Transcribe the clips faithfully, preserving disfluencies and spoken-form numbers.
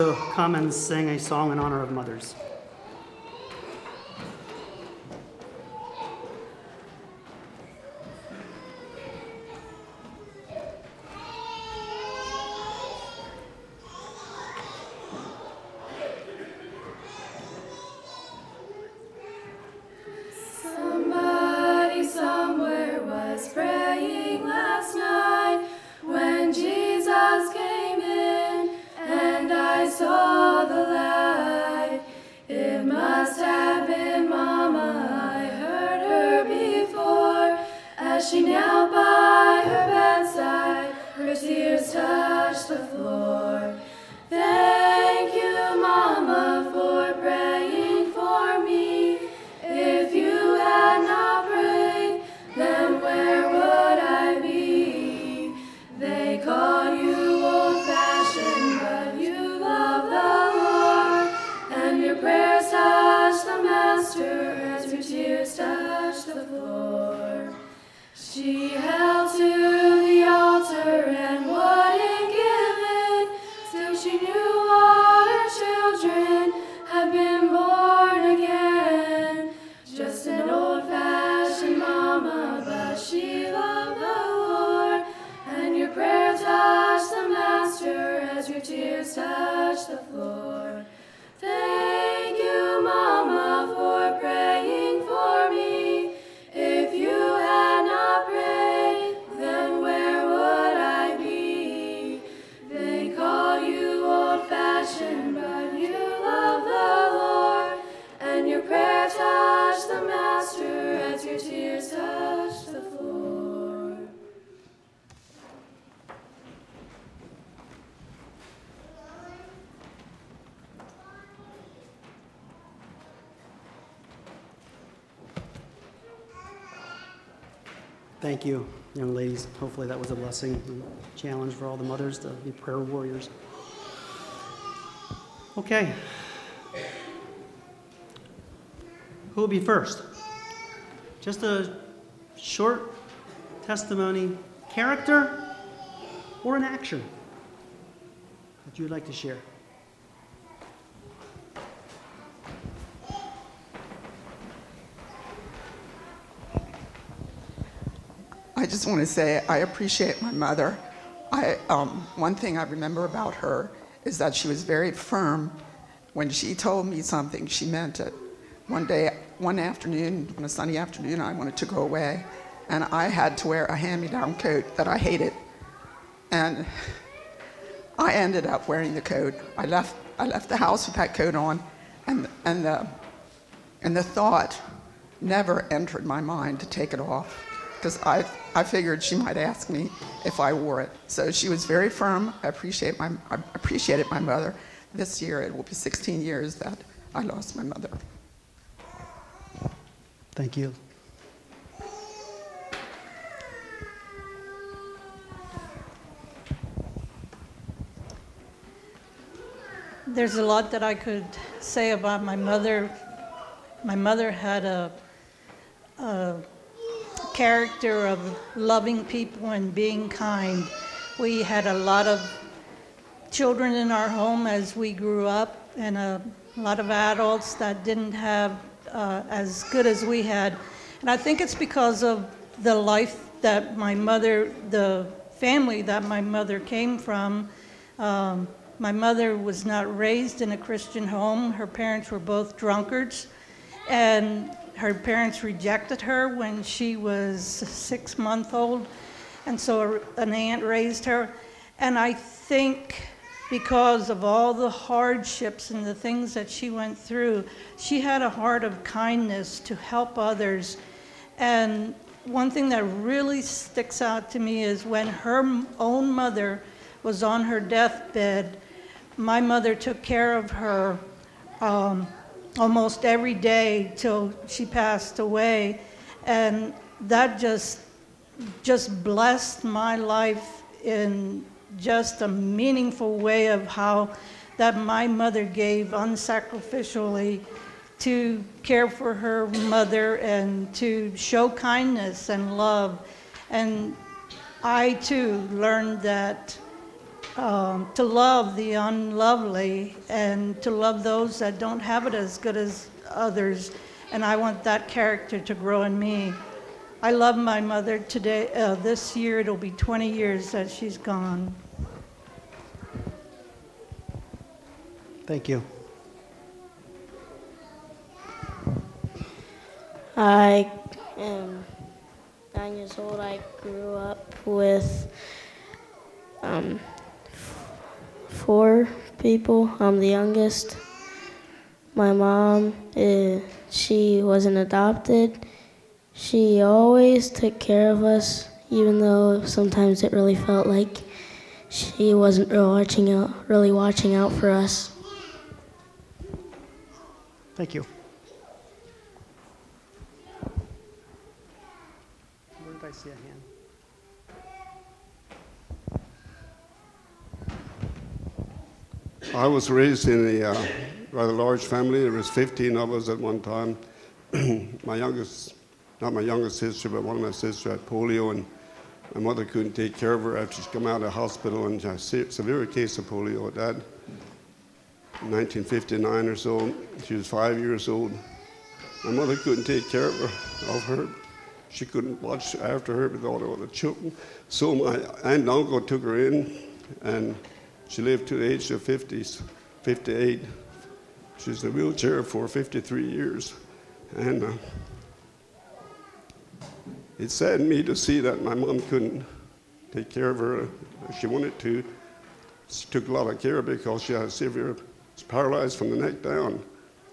to come and sing a song in honor of mothers. Somebody somewhere was praying last night when Jesus came in, and I saw the light. It must have been Mama, I heard her before, as she knelt by her bedside, her tears touched the floor. Thank you, Mama, for praying for me. If you had not prayed, then where would I be? They call you old-fashioned, but you love the Lord, and your prayers touch the Master as your tears touch the floor. She held to the altar and wouldn't give in till she knew all her children had been born again. Just an old-fashioned mama, but she loved the Lord, and your prayer touched the Master as your tears touched the floor. Thank you, Mama, for praying for me. If you had not prayed, then where would I be? They call you old-fashioned, but you love the Lord, and your prayer touched the Master as your tears touched the floor. Thank you, young ladies. Hopefully that was a blessing and challenge for all the mothers to be prayer warriors. Okay. Who will be first? Just a short testimony, character, or an action that you would like to share? I just want to say I appreciate my mother. I, um, one thing I remember about her is that she was very firm. When she told me something, she meant it. One day, one afternoon, on a sunny afternoon, I wanted to go away, and I had to wear a hand-me-down coat that I hated. And I ended up wearing the coat. I left, I left the house with that coat on, and, and, the, and the thought never entered my mind to take it off, because I, I figured she might ask me if I wore it. So she was very firm. I appreciate my, I appreciated my mother. This year it will be sixteen years that I lost my mother. Thank you. There's a lot that I could say about my mother. My mother had a, a character of loving people and being kind. We had a lot of children in our home as we grew up, and a lot of adults that didn't have uh, as good as we had. And I think it's because of the life that my mother, the family that my mother came from. Um, my mother was not raised in a Christian home. Her parents were both drunkards, and her parents rejected her when she was six months old, and so an aunt raised her. And I think because of all the hardships and the things that she went through, she had a heart of kindness to help others. And one thing that really sticks out to me is when her own mother was on her deathbed, my mother took care of her um, almost every day till she passed away. And that just just blessed my life in just a meaningful way of how that my mother gave unsacrificially to care for her mother and to show kindness and love. And I too learned that um, to love the unlovely and to love those that don't have it as good as others. And I want that character to grow in me. I love my mother today. Uh, this year it'll be twenty years that she's gone. Thank you. I am nine years old. I grew up with um, f- four people. I'm the youngest. My mom, is, she wasn't adopted. She always took care of us, even though sometimes it really felt like she wasn't really watching out, really watching out for us. Thank you. Where did I see a hand? I was raised in a uh, rather large family. There was fifteen of us at one time. My youngest, not my youngest sister, but one of my sisters had polio, and my mother couldn't take care of her after she come out of the hospital, and a severe case of polio at that. In nineteen fifty-nine or so, she was five years old. My mother couldn't take care of her. Of her. She couldn't watch after her with all the children. So my aunt and uncle took her in, and she lived to the age of fifty, fifty-eight. She was in a wheelchair for fifty-three years. And uh, it saddened me to see that my mom couldn't take care of her as she wanted to. She took a lot of care because she had severe, was paralyzed from the neck down.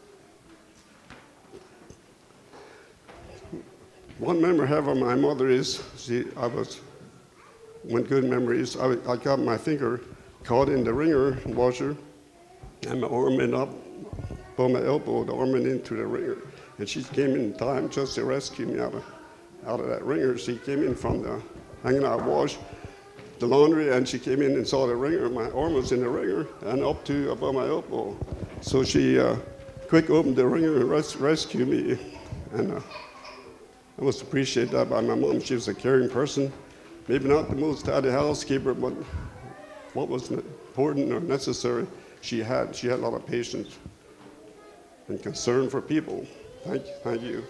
One memory I have of my mother is, she, I was, one good memory is, I, I got my finger caught in the wringer washer, and my arm went up by my elbow, the arm went into the wringer. And she came in time just to rescue me out of, out of that wringer. She came in from the hanging out wash, the laundry, and she came in and saw the wringer. My arm was in the wringer and up to above my elbow. So she uh, quick opened the wringer and res- rescued me. And uh, I must appreciate that by my mom. She was a caring person. Maybe not the most tidy housekeeper, but what was important or necessary, she had. She had a lot of patience and concern for people. Thank you. Thank you.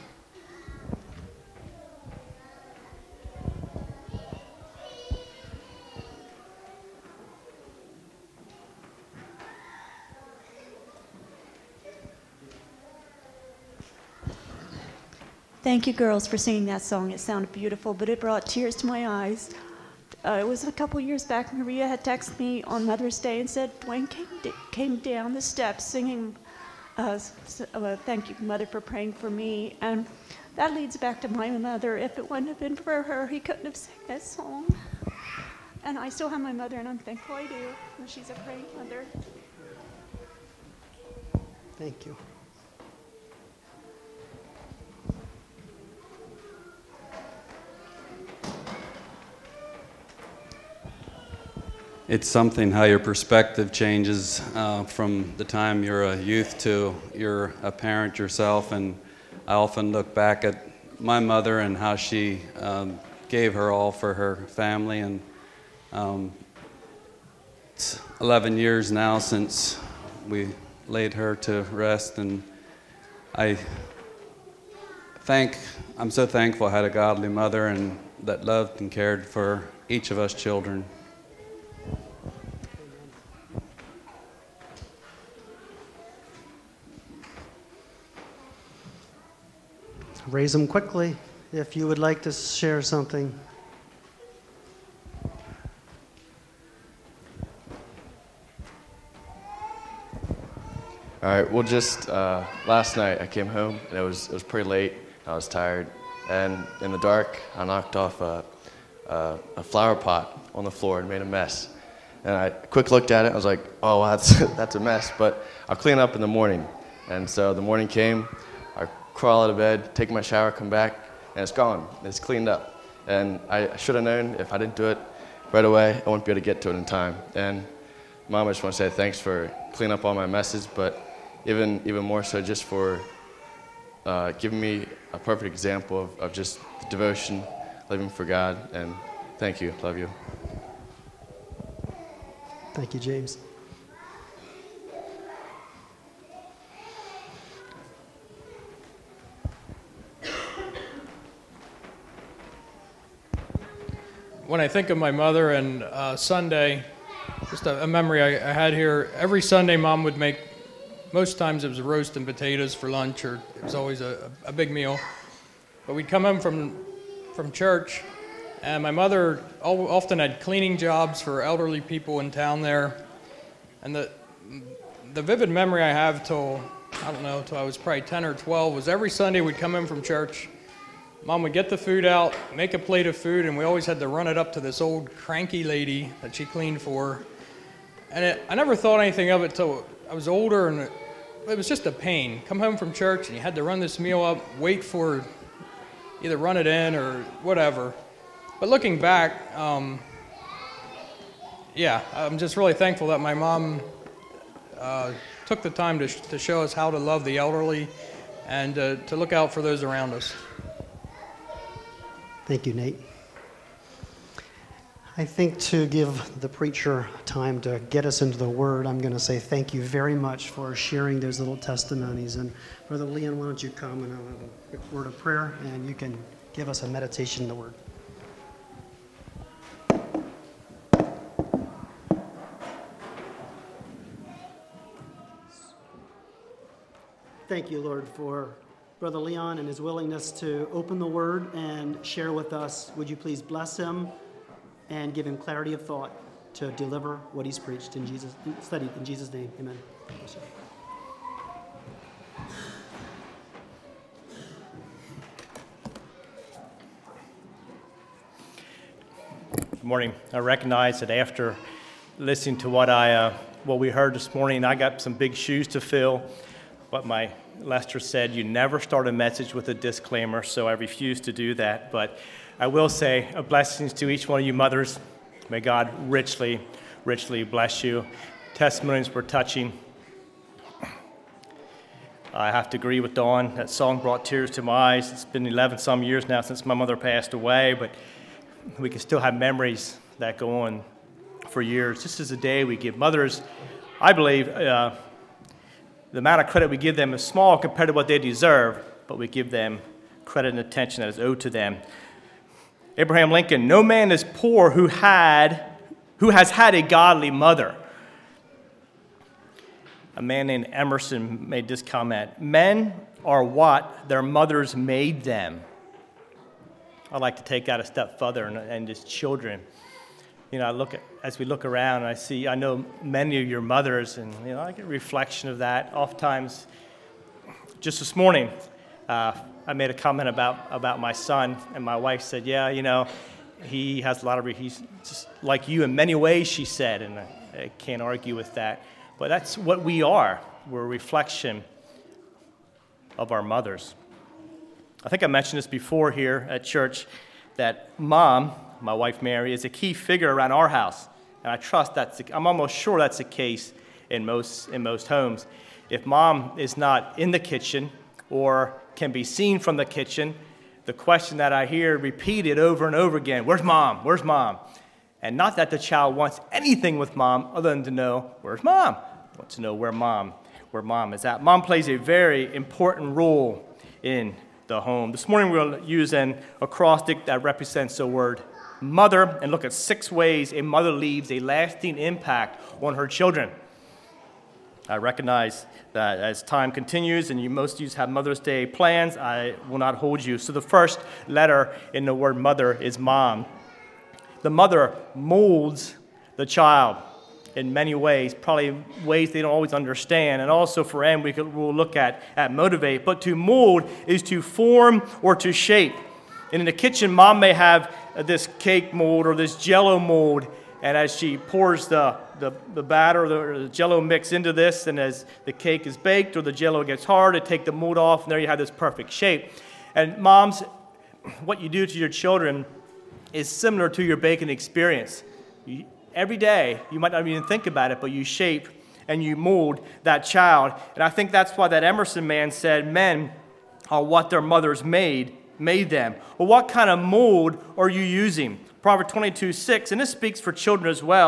Thank you, girls, for singing that song. It sounded beautiful, but it brought tears to my eyes. Uh, it was a couple years back. Maria had texted me on Mother's Day and said, Dwayne came, d- came down the steps singing, uh, so, uh, thank you, Mother, for praying for me. And that leads back to my mother. If it wouldn't have been for her, he couldn't have sang that song. And I still have my mother, and I'm thankful I do. And she's a praying mother. Thank you. It's something how your perspective changes uh, from the time you're a youth to you're a parent yourself. And I often look back at my mother and how she um, gave her all for her family. And um, it's eleven years now since we laid her to rest. And I thank, I'm so thankful I had a godly mother and that loved and cared for each of us children. Raise them quickly if you would like to share something. All right, well, just uh, last night I came home and it was it was pretty late. I was tired, and in the dark I knocked off a, a, a flower pot on the floor and made a mess. And I quick looked at it. I was like, oh, wow, that's that's a mess. But I'll clean up in the morning. And so the morning came. I crawl out of bed, take my shower, come back, and it's gone. It's cleaned up. And I should have known if I didn't do it right away, I wouldn't be able to get to it in time. And Mom, I just want to say thanks for cleaning up all my messes, but even even more so just for uh, giving me a perfect example of, of just devotion, living for God. And thank you. Love you. Thank you, James. When I think of my mother and uh, Sunday, just a, a memory I, I had here, every Sunday Mom would make, most times it was roast and potatoes for lunch, or it was always a, a big meal. But we'd come home from, from church, and my mother al- often had cleaning jobs for elderly people in town there. And the, the vivid memory I have till, I don't know, till I was probably ten or twelve, was every Sunday we'd come home from church, Mom would get the food out, make a plate of food, and we always had to run it up to this old cranky lady that she cleaned for. And it, I never thought anything of it till I was older, and it, it was just a pain. Come home from church, and you had to run this meal up, wait for either run it in or whatever. But looking back, um, yeah, I'm just really thankful that my mom uh, took the time to, sh- to show us how to love the elderly and uh, to look out for those around us. Thank you, Nate. I think to give the preacher time to get us into the Word, I'm going to say thank you very much for sharing those little testimonies. And Brother Leon, why don't you come and I'll have a quick word of prayer, and you can give us a meditation in the Word. Thank you, Lord, for Brother Leon and his willingness to open the Word and share with us. Would you please bless him and give him clarity of thought to deliver what he's preached in Jesus, studied in Jesus' name. Amen. Yes, sir. Good morning. I recognize that after listening to what I uh, what we heard this morning, I got some big shoes to fill. But my Lester said, you never start a message with a disclaimer, so I refuse to do that. But I will say, a blessings to each one of you mothers. May God richly, richly bless you. Testimonies were touching. I have to agree with Dawn. That song brought tears to my eyes. It's been eleven some years now since my mother passed away, but we can still have memories that go on for years. This is a day we give mothers, I believe, uh, the amount of credit we give them is small compared to what they deserve, but we give them credit and attention that is owed to them. Abraham Lincoln, no man is poor who had, who has had a godly mother. A man named Emerson made this comment, men are what their mothers made them. I'd like to take that a step further and, and just children. You know, I look at, as we look around, and I see, I know many of your mothers, and, you know, I get a reflection of that. Oftentimes, just this morning, uh, I made a comment about, about my son, and my wife said, yeah, you know, he has a lot of, he's just like you in many ways, she said, and I, I can't argue with that. But that's what we are. We're a reflection of our mothers. I think I mentioned this before here at church, that Mom, my wife Mary, is a key figure around our house. And I trust that's, the, I'm almost sure that's the case in most, in most homes. If Mom is not in the kitchen or can be seen from the kitchen, the question that I hear repeated over and over again, where's Mom? Where's Mom? And not that the child wants anything with Mom other than to know, where's Mom? Wants to know where Mom, where Mom is at. Mom plays a very important role in the home. This morning we're going to use an acrostic that represents the word mother and look at six ways a mother leaves a lasting impact on her children. I recognize that as time continues and you most of you have Mother's Day plans, I will not hold you. So the first letter in the word mother is mom. The mother molds the child in many ways, probably ways they don't always understand. And also for M, we could, we'll look at, at motivate. But to mold is to form or to shape. And in the kitchen, Mom may have this cake mold or this Jell-O mold. And as she pours the, the, the batter or the, or the Jell-O mix into this, and as the cake is baked or the Jell-O gets hard, to take the mold off, and there you have this perfect shape. And moms, what you do to your children is similar to your baking experience. You, every day, you might not even think about it, but you shape and you mold that child. And I think that's why that Emerson man said men are what their mothers made, made them. Well, what kind of mold are you using? Proverbs twenty-two six, and this speaks for children as well.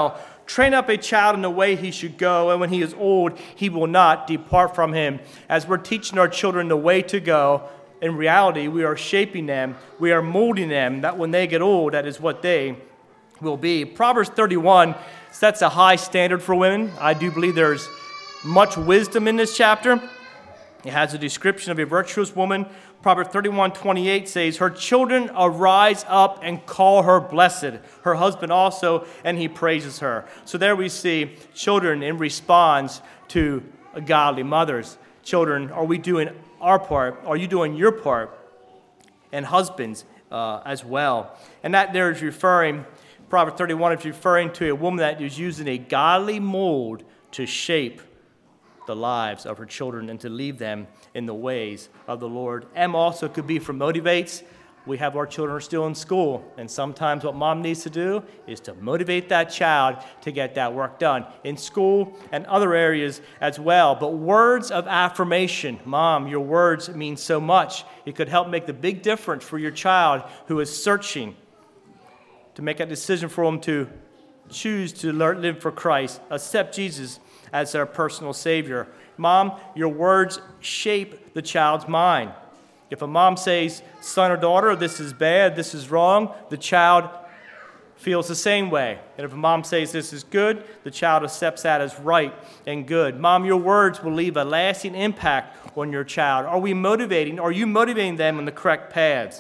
Train up a child in the way he should go, and when he is old, he will not depart from him. As we're teaching our children the way to go, in reality, we are shaping them, we are molding them, that when they get old, that is what they will be. Proverbs thirty-one sets a high standard for women. I do believe there's much wisdom in this chapter. It has a description of a virtuous woman. Proverbs thirty-one twenty-eight says, her children arise up and call her blessed. Her husband also, and he praises her. So there we see children in response to godly mothers. Children, are we doing our part? Are you doing your part? And husbands uh, as well. And that there is referring, Proverbs thirty-one is referring to a woman that is using a godly mold to shape the lives of her children and to leave them in the ways of the Lord. M also could be for motivates. We have our children are still in school, and sometimes what mom needs to do is to motivate that child to get that work done in school and other areas as well. But words of affirmation, mom, your words mean so much. It could help make the big difference for your child who is searching to make a decision for them to choose to learn, live for Christ, accept Jesus as their personal Savior. Mom, your words shape the child's mind. If a mom says, son or daughter, this is bad, this is wrong, the child feels the same way. And if a mom says this is good, the child accepts that as right and good. Mom, your words will leave a lasting impact on your child. Are we motivating, are you motivating them on the correct paths?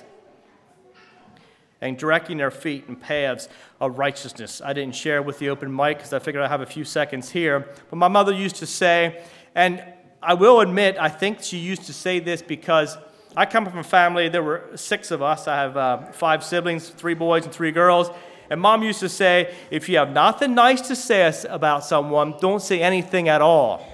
And directing their feet in paths of righteousness. I didn't share with the open mic because I figured I have a few seconds here. But my mother used to say, and I will admit, I think she used to say this because I come from a family, there were six of us. I have uh, five siblings, three boys and three girls. And Mom used to say, if you have nothing nice to say about someone, don't say anything at all.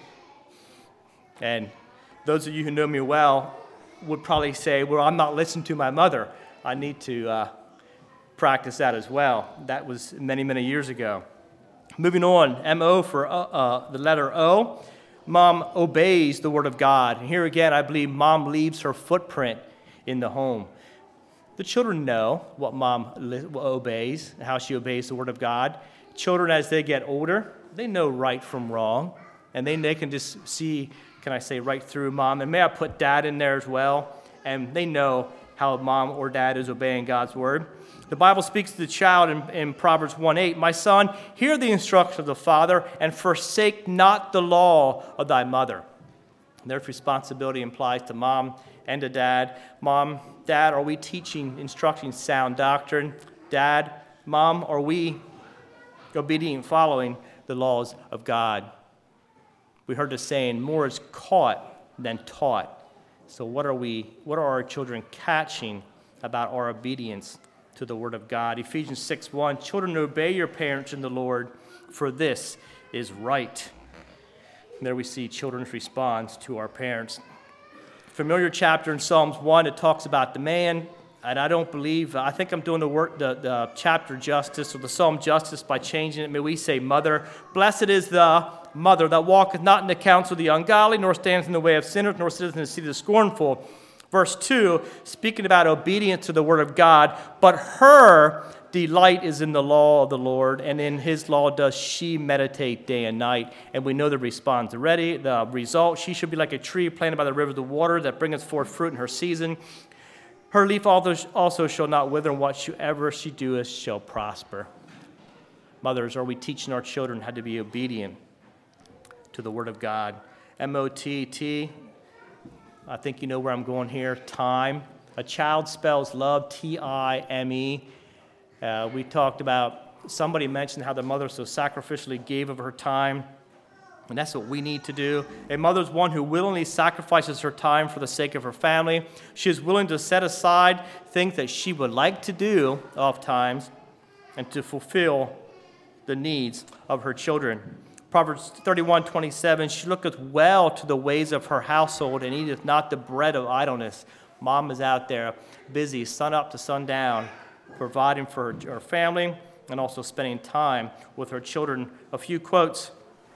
And those of you who know me well would probably say, well, I'm not listening to my mother. I need to uh, practice that as well. That was many, many years ago. Moving on, M O for uh, uh, the letter O. Mom obeys the Word of God. And here again, I believe Mom leaves her footprint in the home. The children know what Mom li- obeys, how she obeys the Word of God. Children, as they get older, they know right from wrong. And they, they can just see, can I say, right through Mom. And may I put Dad in there as well. And they know how Mom or Dad is obeying God's Word. The Bible speaks to the child in, in Proverbs one eight, my son, hear the instruction of the father, and forsake not the law of thy mother. And their responsibility implies to Mom and to Dad. Mom, Dad, are we teaching, instructing sound doctrine? Dad, Mom, are we obedient, following the laws of God? We heard the saying, more is caught than taught. So what are we, what are our children catching about our obedience to the Word of God? Ephesians six one, children, obey your parents in the Lord, for this is right. And there we see children's response to our parents. Familiar chapter in Psalms one, it talks about the man, and I don't believe, I think I'm doing the work, the, the chapter justice, or the Psalm justice by changing it. May we say mother, blessed is the mother that walketh not in the counsel of the ungodly, nor stands in the way of sinners, nor sitteth in the seat of the scornful. Verse two, speaking about obedience to the Word of God, but her delight is in the law of the Lord, and in His law does she meditate day and night. And we know the response already. The result, she should be like a tree planted by the river of the water that bringeth forth fruit in her season. Her leaf also shall not wither, and whatsoever she doeth shall prosper. Mothers, are we teaching our children how to be obedient to the Word of God? M O T T, I think you know where I'm going here, time. A child spells love, T I M E. Uh, we talked about, somebody mentioned how the mother so sacrificially gave of her time, and that's what we need to do. A mother is one who willingly sacrifices her time for the sake of her family. She is willing to set aside things that she would like to do oftentimes and to fulfill the needs of her children. Proverbs thirty-one twenty-seven, she looketh well to the ways of her household and eateth not the bread of idleness. Mom is out there busy, sun up to sundown, providing for her, her family and also spending time with her children. A few quotes.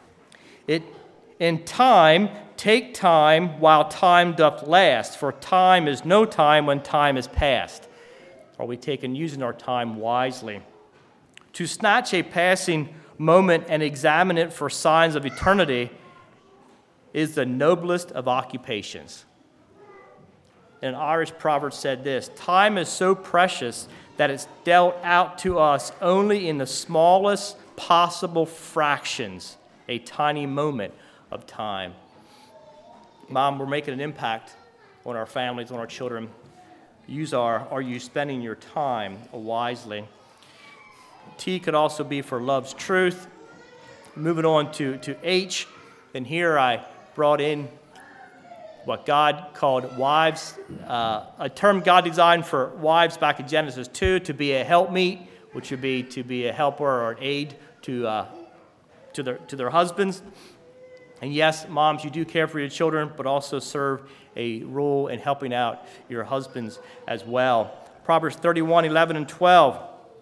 It, in time, take time while time doth last, for time is no time when time is past. Are we taking using our time wisely? To snatch a passing moment and examine it for signs of eternity is the noblest of occupations. An Irish proverb said this: time is so precious that it's dealt out to us only in the smallest possible fractions, a tiny moment of time. Mom, we're making an impact on our families, on our children. Use our, are you spending your time wisely? T could also be for love's truth. Moving on to, to H, and here I brought in what God called wives, uh, a term God designed for wives back in Genesis two, to be a helpmeet, which would be to be a helper or an aid to, uh, to, their, to their husbands. And yes, moms, you do care for your children, but also serve a role in helping out your husbands as well. Proverbs thirty-one, eleven, and twelve.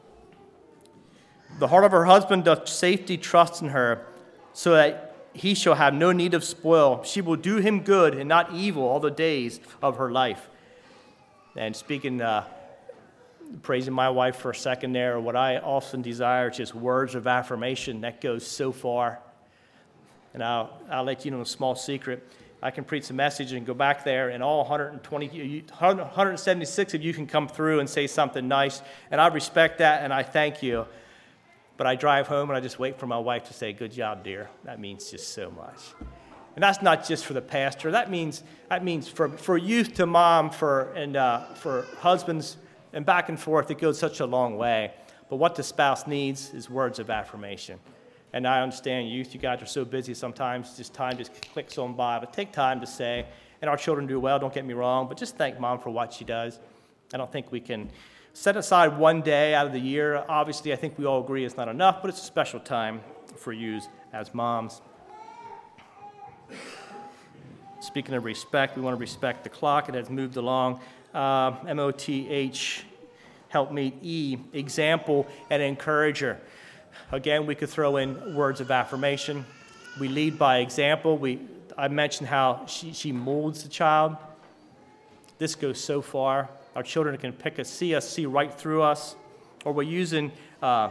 The heart of her husband doth safety trust in her, so that he shall have no need of spoil. She will do him good and not evil all the days of her life. And speaking, uh, praising my wife for a second there, what I often desire is just words of affirmation. That goes so far. And I'll, I'll let you know a small secret. I can preach a message and go back there, and all one hundred twenty, one hundred seventy-six of you can come through and say something nice. And I respect that, and I thank you. But I drive home, and I just wait for my wife to say, good job, dear. That means just so much. And that's not just for the pastor. That means that means for, for youth to mom, for and uh, for husbands, and back and forth. It goes such a long way. But what the spouse needs is words of affirmation. And I understand youth, you guys are so busy sometimes, just time just clicks on by. But take time to say, and our children do well, don't get me wrong, but just thank mom for what she does. I don't think we can set aside one day out of the year. Obviously, I think we all agree it's not enough, but it's a special time for you as moms. Speaking of respect, we want to respect the clock. It has moved along. Uh, M O T H, help me, E, example and encourager. Again, we could throw in words of affirmation. We lead by example. We, I mentioned how she, she molds the child. This goes so far. Our children can pick us, see us, see right through us. Or we're using, uh,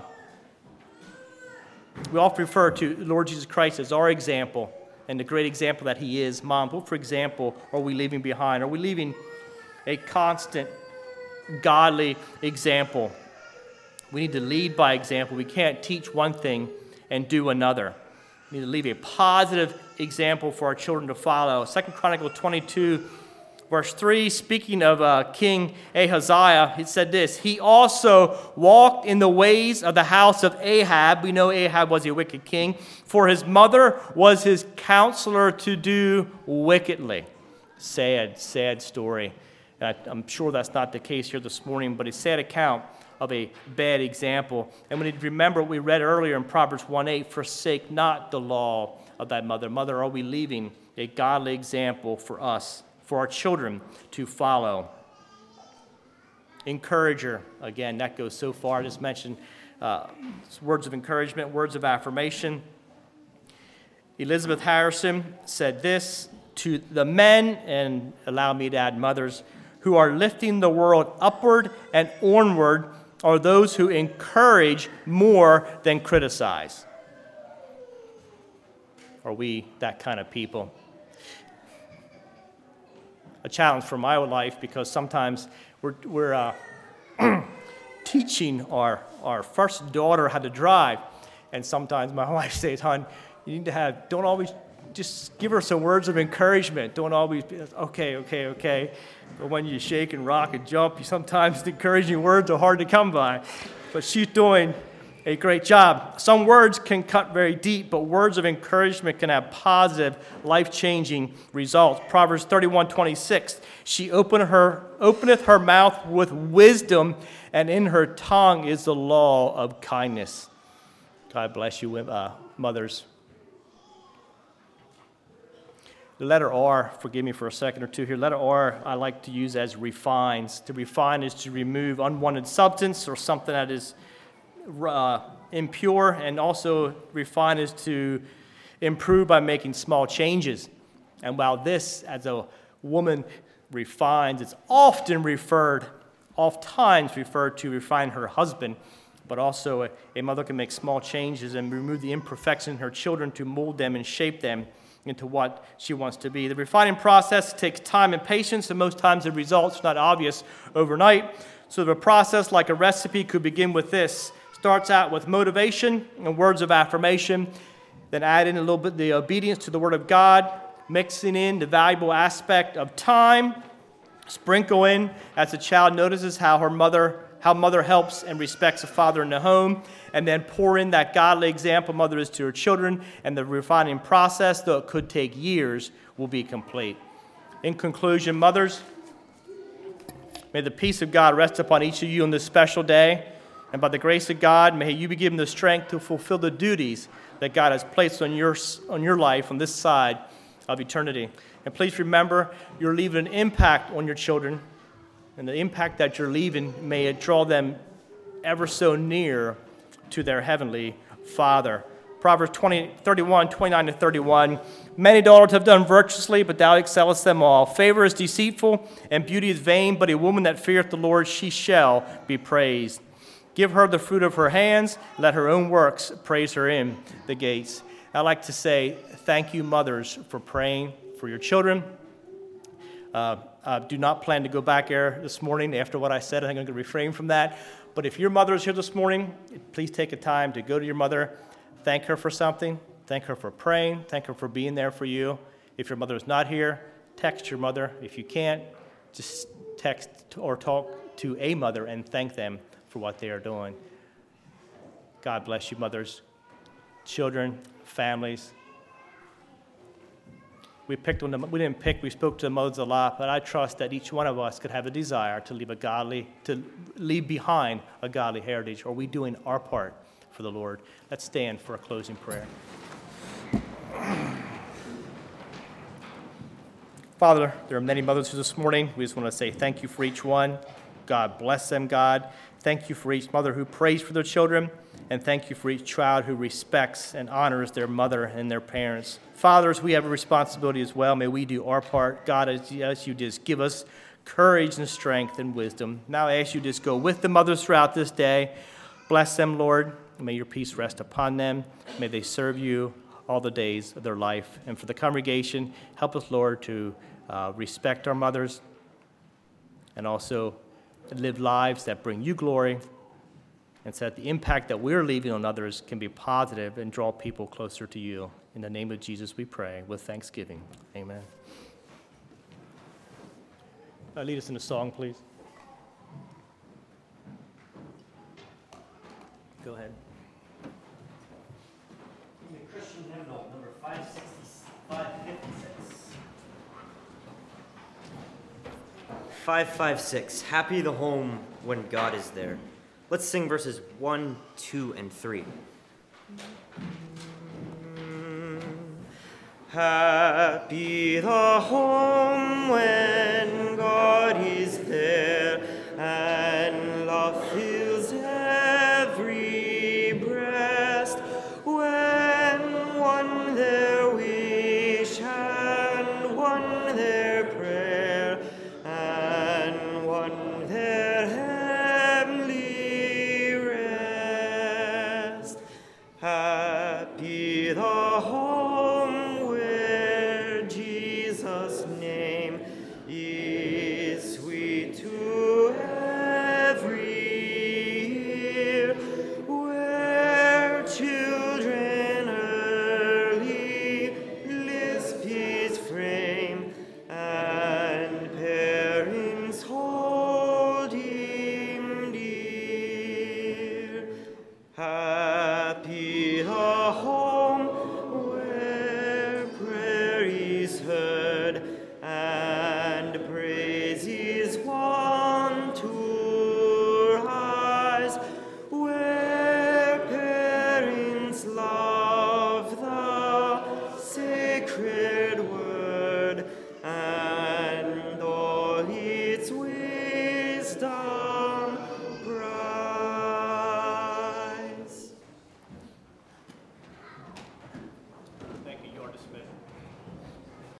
we often refer to Lord Jesus Christ as our example and the great example that he is. Mom, what, for example, are we leaving behind? Are we leaving a constant, godly example? We need to lead by example. We can't teach one thing and do another. We need to leave a positive example for our children to follow. Second Chronicles twenty-two, verse three, speaking of uh, King Ahaziah, it said this: he also walked in the ways of the house of Ahab. We know Ahab was a wicked king. For his mother was his counselor to do wickedly. Sad, sad story. And I, I'm sure that's not the case here this morning, but a sad account of a bad example. And we need to remember what we read earlier in Proverbs one eight, forsake not the law of thy mother. Mother, are we leaving a godly example for us, for our children to follow? Encourager, again, that goes so far. I just mentioned uh, words of encouragement, words of affirmation. Elizabeth Harrison said this to the men, and allow me to add mothers, who are lifting the world upward and onward are those who encourage more than criticize. Are we that kind of people? A challenge for my life, because sometimes we're, we're uh, teaching our, our first daughter how to drive, and sometimes my wife says, hon, you need to have, don't always, just give her some words of encouragement. Don't always be, okay, okay, okay. But when you shake and rock and jump, you sometimes the encouraging words are hard to come by. But she's doing a great job. Some words can cut very deep, but words of encouragement can have positive, life-changing results. Proverbs thirty-one twenty-six, she openeth her, openeth her mouth with wisdom, and in her tongue is the law of kindness. God bless you, uh, mothers. The letter R, forgive me for a second or two here. Letter R I like to use as refines. To refine is to remove unwanted substance or something that is uh, impure, and also refine is to improve by making small changes. And while this, as a woman refines, it's often referred, oft times referred to refine her husband. but also a, a mother can make small changes and remove the imperfections in her children to mold them and shape them into what she wants to be. The refining process takes time and patience, and most times the results are not obvious overnight. So the process, like a recipe, could begin with this. Starts out with motivation and words of affirmation, then add in a little bit the obedience to the Word of God, mixing in the valuable aspect of time, sprinkle in as the child notices how her mother how mother helps and respects a father in the home, and then pour in that godly example mother is to her children, and the refining process, though it could take years, will be complete. In conclusion, mothers, may the peace of God rest upon each of you on this special day, and by the grace of God, may you be given the strength to fulfill the duties that God has placed on your, on your life on this side of eternity. And please remember, you're leaving an impact on your children, and the impact that you're leaving, may it draw them ever so near to their heavenly Father. Proverbs twenty, thirty-one, twenty-nine to thirty-one. Many daughters have done virtuously, but thou excellest them all. Favor is deceitful, and beauty is vain, but a woman that feareth the Lord, she shall be praised. Give her the fruit of her hands, let her own works praise her in the gates. I'd like to say thank you, mothers, for praying for your children. Uh, uh, do not plan to go back there this morning after what I said. I think I'm going to refrain from that. But if your mother is here this morning, please take a time to go to your mother, thank her for something, thank her for praying, thank her for being there for you. If your mother is not here, text your mother. If you can't, just text or talk to a mother and thank them for what they are doing. God bless you, mothers, children, families. We picked on them. We didn't pick. We spoke to the mothers a lot, but I trust that each one of us could have a desire to leave a godly, to leave behind a godly heritage. Are we doing our part for the Lord? Let's stand for a closing prayer. Father, there are many mothers here this morning. We just want to say thank you for each one. God bless them, God. Thank you for each mother who prays for their children, and thank you for each child who respects and honors their mother and their parents. Fathers, we have a responsibility as well. May we do our part. God, as you just give us courage and strength and wisdom. Now I ask you to just go with the mothers throughout this day. Bless them, Lord. May your peace rest upon them. May they serve you all the days of their life. And for the congregation, help us, Lord, to uh, respect our mothers and also live lives that bring you glory, and so that the impact that we're leaving on others can be positive and draw people closer to you. In the name of Jesus we pray with thanksgiving. Amen. Uh, lead us in a song, please. Go ahead. Christian hymnal number five sixty-five fifty-six. five five six. Happy the home when God is there. Let's sing verses one, two, and three. Happy the home when